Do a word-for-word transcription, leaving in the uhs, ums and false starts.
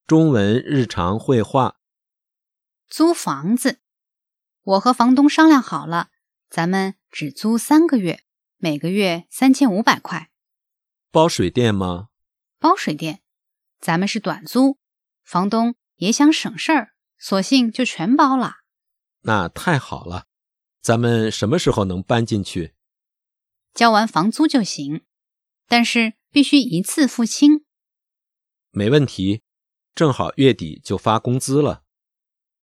中文日常会话。 租房子，我和房东商量好了，咱们只租三个月，每个月三千五百块。 包水电吗？ 包水电，咱们是短租，房东也想省事儿，索性就全包了。 那太好了，咱们什么时候能搬进去？ 交完房租就行，但是必须一次付清。 没问题，正好月底就发工资了。